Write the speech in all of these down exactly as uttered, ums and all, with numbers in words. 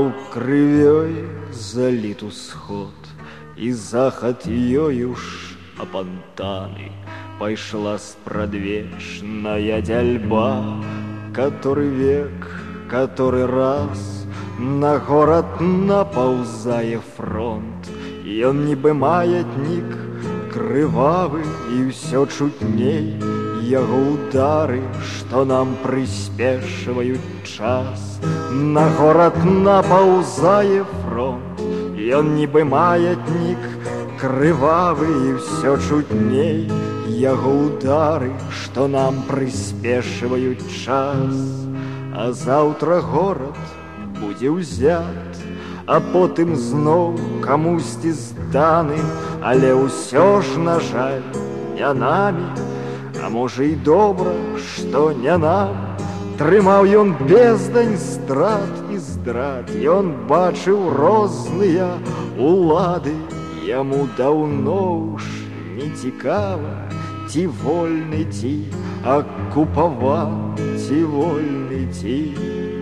мол, крывёй залит усход, і захад ёй уж апантаны. Пайшла спрадвечная дзяльба, который век, который раз на горад напаўзае фронт. Ён нібы маятнік крывавы, і ўсё чутней яго удары, што нам прыспешваюць час. На горад напаўзае фронт. Ён нібы маятнік крывавы, і ўсё чутней яго удары, што нам прыспешваюць час. А заўтра горад будзе ўзят, а потым зноў камусьці зданы. Але ўсё ж, на жаль, не намі, а можа і добра, што не нам. Трымаў ён бездань страт і здрад, ён бачыў розныя улады. Яму даўно ўж не цікава, ці вольны, ці акупаван, ці вольны, ці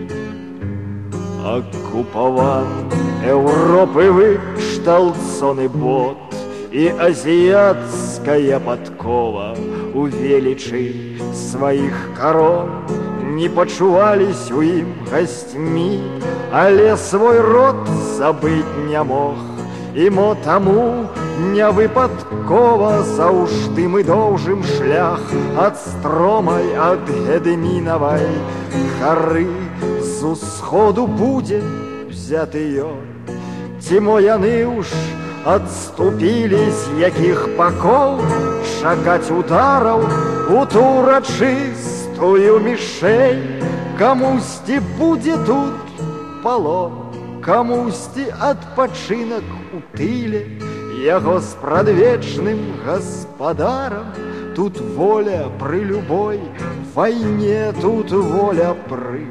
акупаван. Еўропы выкшталцоны бот і азіяцкая падкова у велічы сваіх карон не пачувались у ім гасцьмі, але свой род забыць не мог. І мо таму не выпадкова заўжды мы доўжым шлях ад стромай, ад Гедымінавай гары. З усходу будзе взяты ён, ці мо яны ўж адступілі, з якіх бакоў чакаць удараў у ту урачыстую мішень. Камусьці будзе тут палон, камусьці адпачынак у тыле, яго спрадвечным гаспадарам. Тут воля пры любой вайне, тут воля пры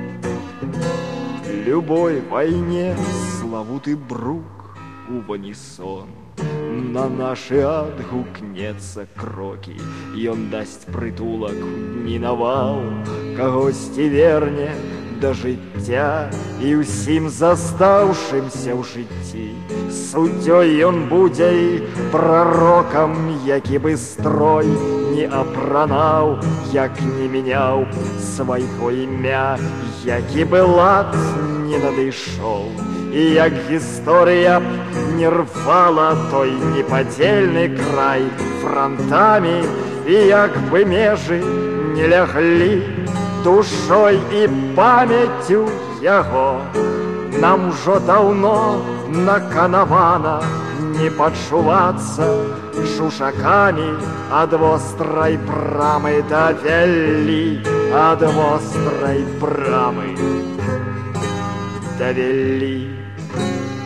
любой вайне. Славуты брук у ванісон на нашы адгукнецца крокі. Ён дасць прытулак не навал, кагосьці верне да жыцця і ўсім застаўшымся ў жыцці. Суддзёй ён будзе і прарокам, які бы строй не апранаў, як не мяняў свайго імя, які бы лад не надышоў, і як гісторыя не рвала той непадзельны край франтамі, і як бы межы не ляглі душой і памяццю яго. Нам ужо даўно наканавана не пачувацца чужакамі. Ад вострай брамы давялі, ад вострай брамы давялі.